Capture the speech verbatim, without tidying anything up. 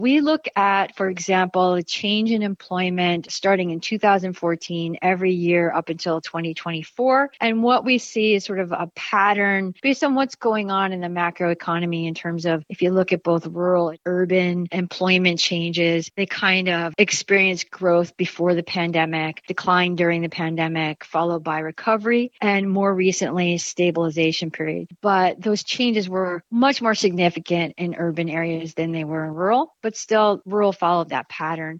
We look at, for example, a change in employment starting in two thousand fourteen every year up until twenty twenty-four. And what we see is sort of a pattern based on what's going on in the macroeconomy in terms of if you look at both rural and urban employment changes, they kind of experienced growth before the pandemic, decline during the pandemic, followed by recovery, and more recently, stabilization period. But those changes were much more significant in urban areas than they were in rural, but still rural followed that pattern.